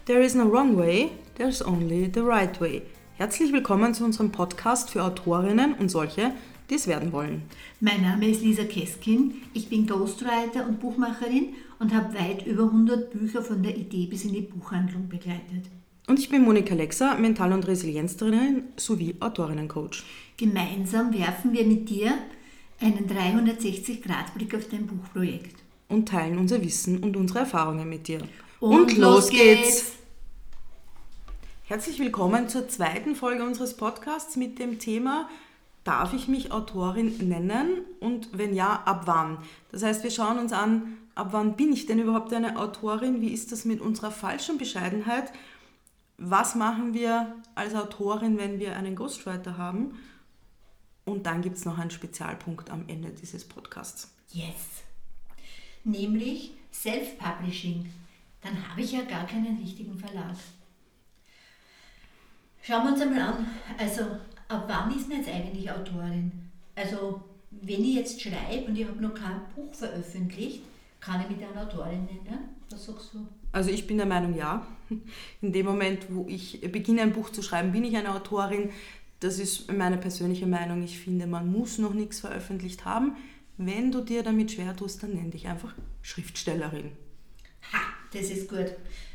There is no wrong way, there's only the right way. Herzlich willkommen zu unserem Podcast für Autorinnen und solche, die es werden wollen. Mein Name ist Lisa Keskin, ich bin Ghostwriter und Buchmacherin und habe weit über 100 Bücher von der Idee bis in die Buchhandlung begleitet. Und ich bin Monika Lexer, Mental- und Resilienztrainerin sowie Autorinnencoach. Gemeinsam werfen wir mit dir einen 360-Grad-Blick auf dein Buchprojekt. Und teilen unser Wissen und unsere Erfahrungen mit dir. Und los geht's! Herzlich willkommen zur zweiten Folge unseres Podcasts mit dem Thema: Darf ich mich Autorin nennen und wenn ja, ab wann? Das heißt, wir schauen uns an, ab wann bin ich denn überhaupt eine Autorin? Wie ist das mit unserer falschen Bescheidenheit? Was machen wir als Autorin, wenn wir einen Ghostwriter haben? Und dann gibt es noch einen Spezialpunkt am Ende dieses Podcasts. Yes! Nämlich Self-Publishing. Dann habe ich ja gar keinen richtigen Verlag. Schauen wir uns einmal an, also ab wann ist man jetzt eigentlich Autorin? Also wenn ich jetzt schreibe und ich habe noch kein Buch veröffentlicht, kann ich mich dann Autorin nennen? Was sagst du? Also ich bin der Meinung, ja. In dem Moment, wo ich beginne, ein Buch zu schreiben, bin ich eine Autorin. Das ist meine persönliche Meinung. Ich finde, man muss noch nichts veröffentlicht haben. Wenn du dir damit schwer tust, dann nenn dich einfach Schriftstellerin. Ha, das ist gut.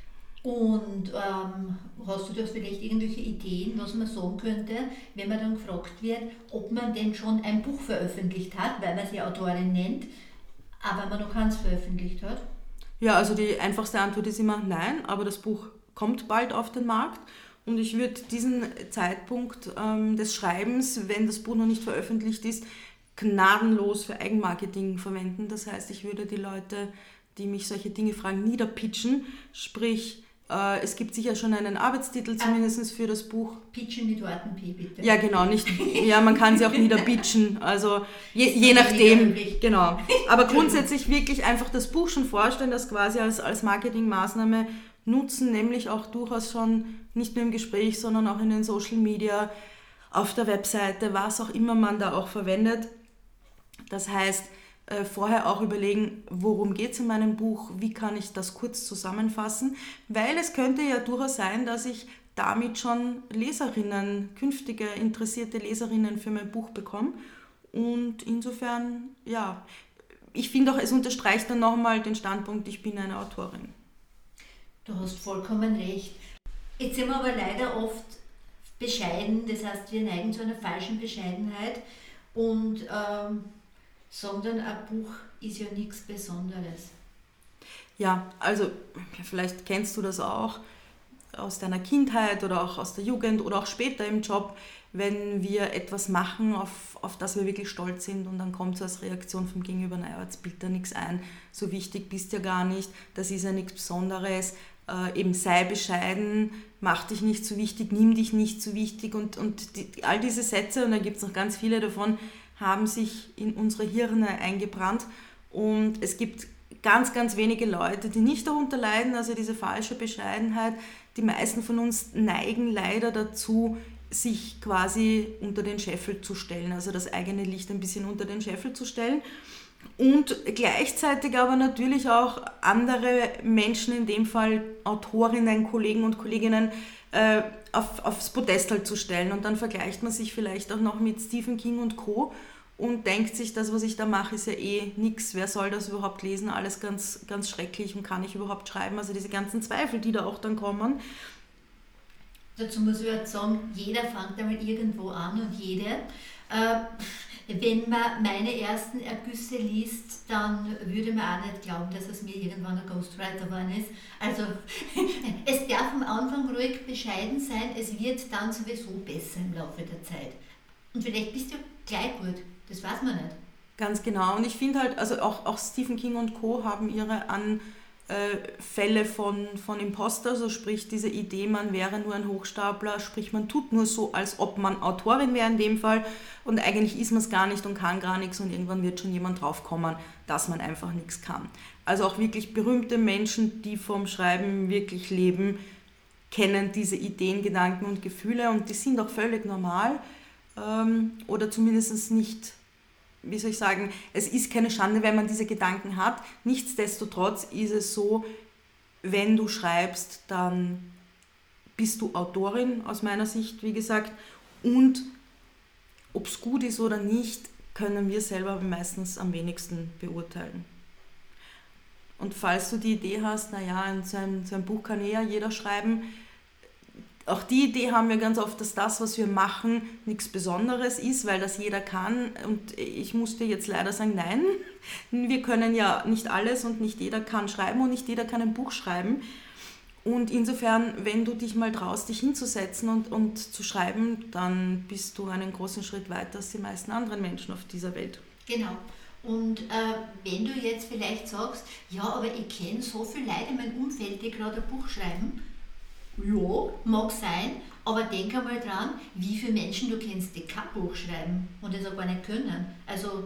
Und hast du da vielleicht irgendwelche Ideen, was man sagen könnte, wenn man dann gefragt wird, ob man denn schon ein Buch veröffentlicht hat, weil man sich Autorin nennt, aber man noch keins veröffentlicht hat? Ja, also die einfachste Antwort ist immer nein, aber das Buch kommt bald auf den Markt und ich würde diesen Zeitpunkt des Schreibens, wenn das Buch noch nicht veröffentlicht ist, gnadenlos für Eigenmarketing verwenden. Das heißt, ich würde die Leute, die mich solche Dinge fragen, niederpitchen, sprich, es gibt sicher schon einen Arbeitstitel zumindest für das Buch. Pitchen mit Worten P, bitte. Ja, genau, man kann sie auch niederpitchen, also je nachdem, genau. Aber grundsätzlich wirklich einfach das Buch schon vorstellen, das quasi als Marketingmaßnahme nutzen, nämlich auch durchaus schon nicht nur im Gespräch, sondern auch in den Social Media, auf der Webseite, was auch immer man da auch verwendet. Das heißt, vorher auch überlegen, worum geht es in meinem Buch, wie kann ich das kurz zusammenfassen, weil es könnte ja durchaus sein, dass ich damit schon Leserinnen, künftige interessierte Leserinnen für mein Buch bekomme und insofern, ja, ich finde auch, es unterstreicht dann nochmal den Standpunkt, ich bin eine Autorin. Du hast vollkommen recht. Jetzt sind wir aber leider oft bescheiden, das heißt, wir neigen zu einer falschen Bescheidenheit und sondern ein Buch ist ja nichts Besonderes. Ja, also vielleicht kennst du das auch aus deiner Kindheit oder auch aus der Jugend oder auch später im Job, wenn wir etwas machen, auf das wir wirklich stolz sind und dann kommt so als Reaktion vom Gegenüber, naja, jetzt bildet da nichts ein, so wichtig bist du ja gar nicht, das ist ja nichts Besonderes, eben sei bescheiden, mach dich nicht so wichtig, nimm dich nicht so wichtig und all diese Sätze, und da gibt es noch ganz viele davon, haben sich in unsere Hirne eingebrannt und es gibt ganz, ganz wenige Leute, die nicht darunter leiden, also diese falsche Bescheidenheit. Die meisten von uns neigen leider dazu, sich quasi unter den Scheffel zu stellen, also das eigene Licht ein bisschen unter den Scheffel zu stellen und gleichzeitig aber natürlich auch andere Menschen, in dem Fall Autorinnen, Kollegen und Kolleginnen, aufs Podestal zu stellen und dann vergleicht man sich vielleicht auch noch mit Stephen King und Co. und denkt sich, das, was ich da mache, ist ja eh nix, wer soll das überhaupt lesen, alles ganz, ganz schrecklich und kann ich überhaupt schreiben, also diese ganzen Zweifel, die da auch dann kommen. Dazu muss ich halt sagen, jeder fängt einmal irgendwo an und jede. Wenn man meine ersten Ergüsse liest, dann würde man auch nicht glauben, dass es mir irgendwann ein Ghostwriter geworden ist. Also es darf am Anfang ruhig bescheiden sein, es wird dann sowieso besser im Laufe der Zeit. Und vielleicht bist du gleich gut, das weiß man nicht. Ganz genau, und ich finde halt, also auch Stephen King und Co. haben ihre Fälle von Imposter, so sprich diese Idee, man wäre nur ein Hochstapler, sprich man tut nur so, als ob man Autorin wäre in dem Fall und eigentlich ist man es gar nicht und kann gar nichts und irgendwann wird schon jemand draufkommen, dass man einfach nichts kann. Also auch wirklich berühmte Menschen, die vom Schreiben wirklich leben, kennen diese Ideen, Gedanken und Gefühle und die sind auch völlig normal oder zumindest nicht, wie soll ich sagen, es ist keine Schande, wenn man diese Gedanken hat. Nichtsdestotrotz ist es so, wenn du schreibst, dann bist du Autorin aus meiner Sicht, wie gesagt, und ob es gut ist oder nicht, können wir selber meistens am wenigsten beurteilen. Und falls du die Idee hast, naja, so ein Buch kann ja jeder schreiben, auch die Idee haben wir ganz oft, dass das, was wir machen, nichts Besonderes ist, weil das jeder kann. Und ich muss dir jetzt leider sagen, nein, wir können ja nicht alles und nicht jeder kann schreiben und nicht jeder kann ein Buch schreiben. Und insofern, wenn du dich mal traust, dich hinzusetzen und zu schreiben, dann bist du einen großen Schritt weiter als die meisten anderen Menschen auf dieser Welt. Genau. Und wenn du jetzt vielleicht sagst, ja, aber ich kenne so viele Leute in meinem Umfeld, die gerade ein Buch schreiben, ja, mag sein, aber denk einmal dran, wie viele Menschen du kennst, die kein Buch schreiben und das auch gar nicht können. Also,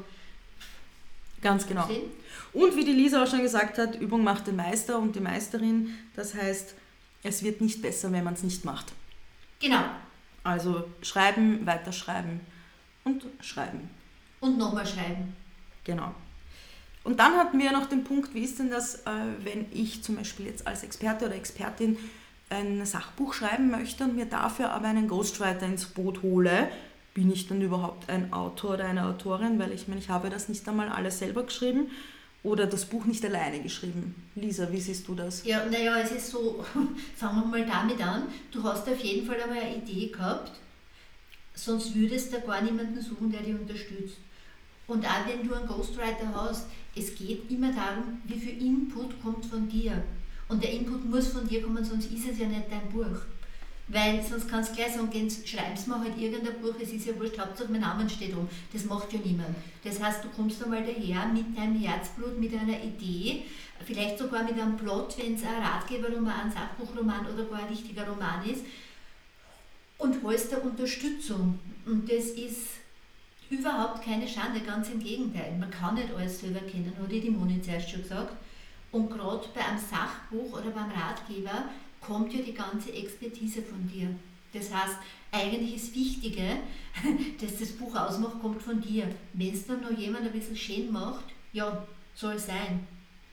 ganz genau. Und wie die Lisa auch schon gesagt hat, Übung macht den Meister und die Meisterin. Das heißt, es wird nicht besser, wenn man es nicht macht. Genau. Also schreiben, weiterschreiben und schreiben. Und nochmal schreiben. Genau. Und dann hatten wir noch den Punkt, wie ist denn das, wenn ich zum Beispiel jetzt als Experte oder Expertin ein Sachbuch schreiben möchte und mir dafür aber einen Ghostwriter ins Boot hole, bin ich dann überhaupt ein Autor oder eine Autorin? Weil ich meine, ich habe das nicht einmal alles selber geschrieben oder das Buch nicht alleine geschrieben. Lisa, wie siehst du das? Ja, naja, es ist so, fangen wir mal damit an, du hast auf jeden Fall einmal eine Idee gehabt, sonst würdest du gar niemanden suchen, der dich unterstützt. Und auch wenn du einen Ghostwriter hast, es geht immer darum, wie viel Input kommt von dir. Und der Input muss von dir kommen, sonst ist es ja nicht dein Buch. Weil sonst kannst du gleich sagen, schreibst mir halt irgendein Buch, es ist ja wurscht, Hauptsache mein Name steht um. Das macht ja niemand. Das heißt, du kommst einmal daher mit deinem Herzblut, mit einer Idee, vielleicht sogar mit einem Plot, wenn es ein Ratgeberroman, ein Sachbuchroman oder gar ein richtiger Roman ist, und holst da Unterstützung. Und das ist überhaupt keine Schande, ganz im Gegenteil. Man kann nicht alles selber kennen, hat die Moni zuerst schon gesagt. Und gerade bei einem Sachbuch oder beim Ratgeber kommt ja die ganze Expertise von dir. Das heißt, eigentlich das Wichtige, dass das Buch ausmacht, kommt von dir. Wenn es dann noch jemand ein bisschen schön macht, ja, soll es sein.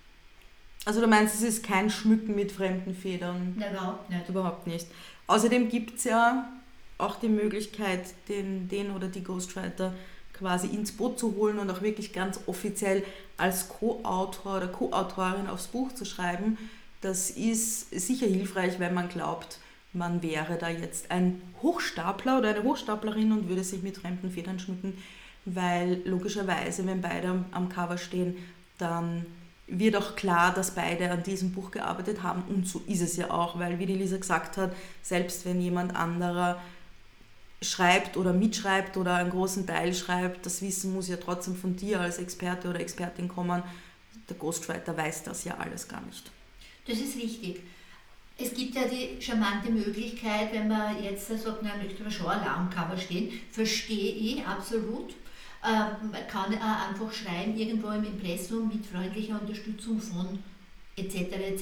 Also du meinst, es ist kein Schmücken mit fremden Federn? Nein, überhaupt nicht. Überhaupt nicht. Außerdem gibt es ja auch die Möglichkeit, den oder die Ghostwriter quasi ins Boot zu holen und auch wirklich ganz offiziell als Co-Autor oder Co-Autorin aufs Buch zu schreiben. Das ist sicher hilfreich, wenn man glaubt, man wäre da jetzt ein Hochstapler oder eine Hochstaplerin und würde sich mit fremden Federn schmücken, weil logischerweise, wenn beide am Cover stehen, dann wird auch klar, dass beide an diesem Buch gearbeitet haben und so ist es ja auch, weil wie die Lisa gesagt hat, selbst wenn jemand anderer schreibt oder mitschreibt oder einen großen Teil schreibt, das Wissen muss ja trotzdem von dir als Experte oder Expertin kommen. Der Ghostwriter weiß das ja alles gar nicht. Das ist richtig. Es gibt ja die charmante Möglichkeit, wenn man jetzt sagt, man möchte schon allein am Cover stehen, verstehe ich absolut. Man kann auch einfach schreiben, irgendwo im Impressum mit freundlicher Unterstützung von etc.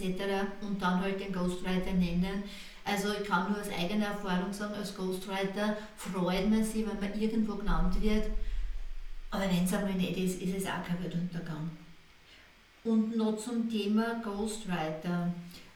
und dann halt den Ghostwriter nennen. Also ich kann nur aus eigener Erfahrung sagen, als Ghostwriter freut man sich, wenn man irgendwo genannt wird. Aber wenn es einmal nicht ist, ist es auch kein Weltuntergang. Und noch zum Thema Ghostwriter.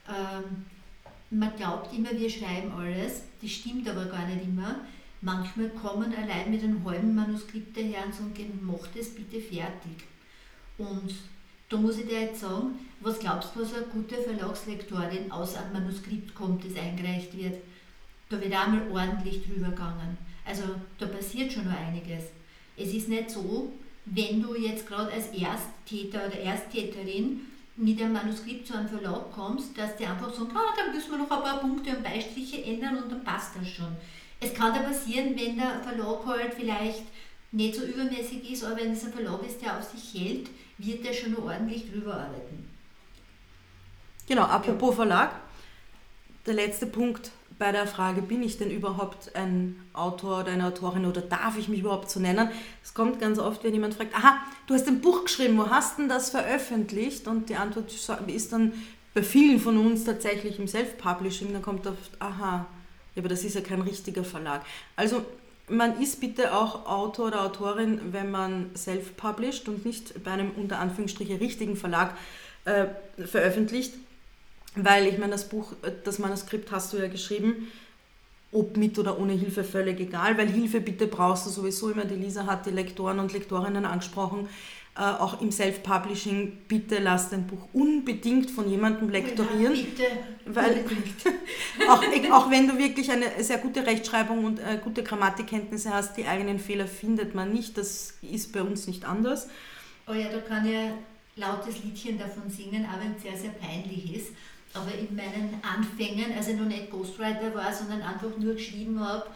Man glaubt immer, wir schreiben alles, das stimmt aber gar nicht immer. Manchmal kommen allein mit einem halben Manuskript daher und sagen, mach das bitte fertig. Und da muss ich dir jetzt sagen, was glaubst du, was eine gute Verlagslektorin aus einem Manuskript kommt, das eingereicht wird? Da wird einmal ordentlich drüber gegangen. Also da passiert schon noch einiges. Es ist nicht so, wenn du jetzt gerade als Ersttäter oder Ersttäterin mit einem Manuskript zu einem Verlag kommst, dass die einfach sagen, da müssen wir noch ein paar Punkte und Beistriche ändern und dann passt das schon. Es kann da passieren, wenn der Verlag halt vielleicht nicht so übermäßig ist, aber wenn es ein Verlag ist, der auf sich hält, wird der schon noch ordentlich drüber arbeiten. Genau, apropos Verlag, der letzte Punkt bei der Frage, bin ich denn überhaupt ein Autor oder eine Autorin oder darf ich mich überhaupt so nennen? Es kommt ganz oft, wenn jemand fragt, aha, du hast ein Buch geschrieben, wo hast du denn das veröffentlicht? Und die Antwort ist dann bei vielen von uns tatsächlich im Self-Publishing, dann kommt oft, aha, ja, aber das ist ja kein richtiger Verlag. Also man ist bitte auch Autor oder Autorin, wenn man self-published und nicht bei einem unter Anführungsstrichen richtigen Verlag veröffentlicht. weil ich meine, das Buch, das Manuskript hast du ja geschrieben, ob mit oder ohne Hilfe, völlig egal, weil Hilfe bitte brauchst du sowieso immer. Die Lisa hat die Lektoren und Lektorinnen angesprochen. Auch im Self-Publishing, bitte lass dein Buch unbedingt von jemandem lektorieren. Ja, bitte. Weil auch wenn du wirklich eine sehr gute Rechtschreibung und gute Grammatikkenntnisse hast, die eigenen Fehler findet man nicht. Das ist bei uns nicht anders. Oh ja, da kann ich ein lautes Liedchen davon singen, auch wenn es sehr, sehr peinlich ist. Aber in meinen Anfängen, als ich noch nicht Ghostwriter war, sondern einfach nur geschrieben habe,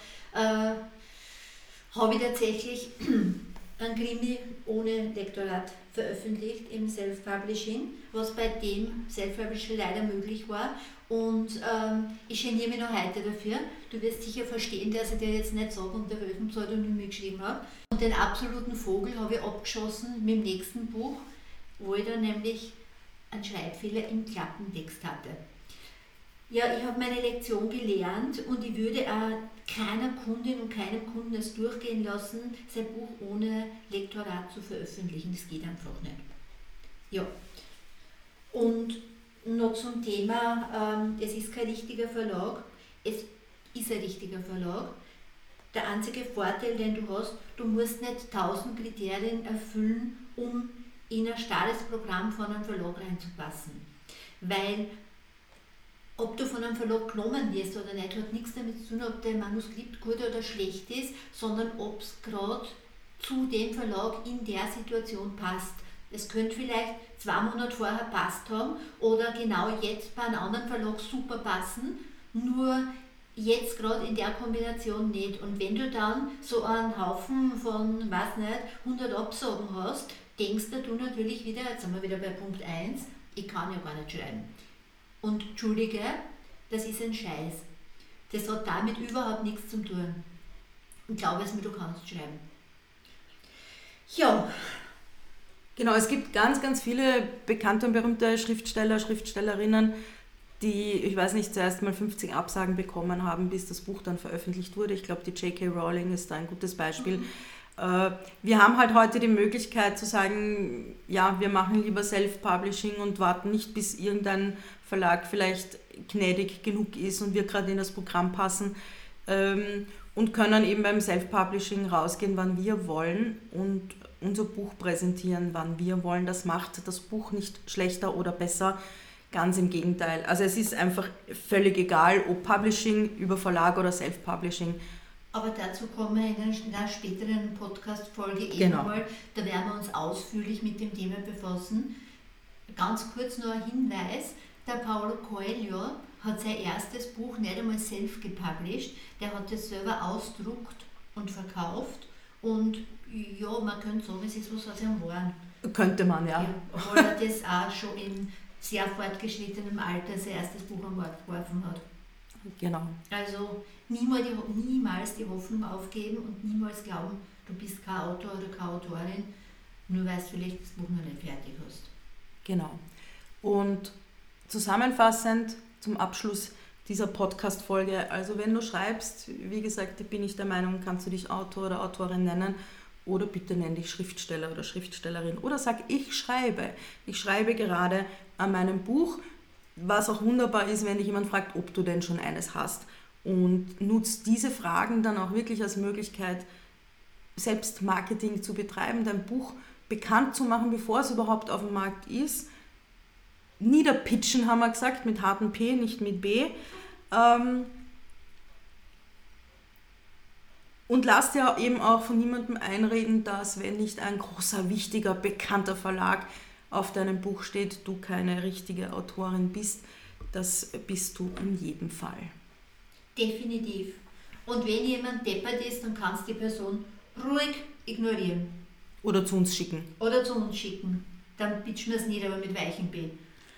habe ich tatsächlich ein Krimi ohne Lektorat veröffentlicht im Self-Publishing, was bei dem Self-Publishing leider möglich war. Und ich geniere mich noch heute dafür. Du wirst sicher verstehen, dass ich dir jetzt nicht sage, unter welchem Pseudonym ich geschrieben habe. Und den absoluten Vogel habe ich abgeschossen mit dem nächsten Buch, wo ich dann nämlich einen Schreibfehler im Klappentext hatte. Ja, ich habe meine Lektion gelernt und ich würde auch keiner Kundin und keinem Kunden es durchgehen lassen, sein Buch ohne Lektorat zu veröffentlichen. Das geht einfach nicht. Ja. Und noch zum Thema, es ist kein richtiger Verlag. Es ist ein richtiger Verlag. Der einzige Vorteil, den du hast, du musst nicht 1000 Kriterien erfüllen, um in ein starres Programm von einem Verlag reinzupassen. Weil ob du von einem Verlag genommen wirst oder nicht, hat nichts damit zu tun, ob dein Manuskript gut oder schlecht ist, sondern ob es gerade zu dem Verlag in der Situation passt. Es könnte vielleicht 2 Monate vorher passt haben oder genau jetzt bei einem anderen Verlag super passen, nur jetzt gerade in der Kombination nicht. Und wenn du dann so einen Haufen von, weiß nicht, 100 Absagen hast, denkst du natürlich wieder, jetzt sind wir wieder bei Punkt 1, ich kann ja gar nicht schreiben. Und entschuldige, das ist ein Scheiß. Das hat damit überhaupt nichts zu tun. Und glaube es mir, du kannst schreiben. Ja. Genau, es gibt ganz, ganz viele bekannte und berühmte Schriftsteller, Schriftstellerinnen, die, ich weiß nicht, zuerst mal 50 Absagen bekommen haben, bis das Buch dann veröffentlicht wurde. Ich glaube, die J.K. Rowling ist da ein gutes Beispiel. Wir haben halt heute die Möglichkeit zu sagen, ja, wir machen lieber Self-Publishing und warten nicht, bis irgendein Verlag vielleicht gnädig genug ist und wir gerade in das Programm passen und können eben beim Self-Publishing rausgehen, wann wir wollen und unser Buch präsentieren, wann wir wollen. Das macht das Buch nicht schlechter oder besser, ganz im Gegenteil. Also es ist einfach völlig egal, ob Publishing über Verlag oder Self-Publishing. Aber dazu kommen wir in einer späteren Podcast-Folge Genau. mal. Da werden wir uns ausführlich mit dem Thema befassen. Ganz kurz noch ein Hinweis, der Paulo Coelho hat sein erstes Buch nicht einmal self gepublished, der hat es selber ausgedruckt und verkauft und ja, man könnte sagen, es ist was aus einem Waren. Könnte man, ja. Obwohl er das auch schon in sehr fortgeschrittenem Alter sein erstes Buch am Markt geworfen hat. Genau. Also niemals die Hoffnung aufgeben und niemals glauben, du bist kein Autor oder keine Autorin, nur weil du vielleicht das Buch noch nicht fertig hast. Genau. Und zusammenfassend zum Abschluss dieser Podcast-Folge, also wenn du schreibst, wie gesagt, bin ich der Meinung, kannst du dich Autor oder Autorin nennen oder bitte nenn dich Schriftsteller oder Schriftstellerin oder sag, ich schreibe gerade an meinem Buch, was auch wunderbar ist, wenn dich jemand fragt, ob du denn schon eines hast. Und nutzt diese Fragen dann auch wirklich als Möglichkeit, Selbstmarketing zu betreiben, dein Buch bekannt zu machen, bevor es überhaupt auf dem Markt ist. Niederpitchen, haben wir gesagt, mit hartem P, nicht mit B. Und lass dir eben auch von niemandem einreden, dass, wenn nicht ein großer, wichtiger, bekannter Verlag auf deinem Buch steht, du keine richtige Autorin bist. Das bist du in jedem Fall. Definitiv. Und wenn jemand deppert ist, dann kannst du die Person ruhig ignorieren. Oder zu uns schicken. Dann pitchen wir es nicht, aber mit weichem B.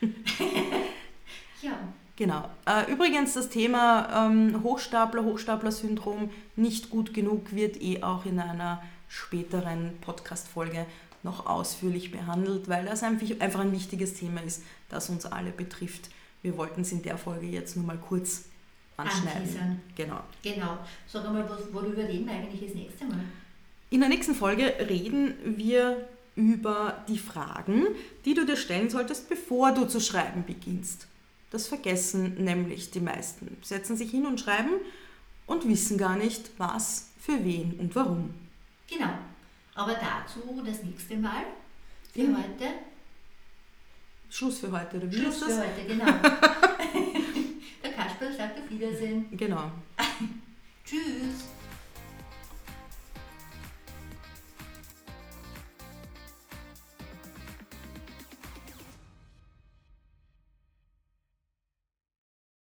Ja. Genau. Übrigens das Thema Hochstapler-Syndrom nicht gut genug wird auch in einer späteren Podcast-Folge noch ausführlich behandelt, weil das einfach ein wichtiges Thema ist, das uns alle betrifft. Wir wollten es in der Folge jetzt nur mal kurz anschneiden. Genau. Sag einmal, worüber reden wir eigentlich das nächste Mal? In der nächsten Folge reden wir über die Fragen, die du dir stellen solltest, bevor du zu schreiben beginnst. Das vergessen nämlich die meisten. Setzen sich hin und schreiben und wissen gar nicht, was, für wen und warum. Genau. Aber dazu das nächste Mal. Für heute. Schluss für heute, oder wie Schluss ist das? für heute, genau. Der Kasperl sagt auf Wiedersehen. Genau. Tschüss.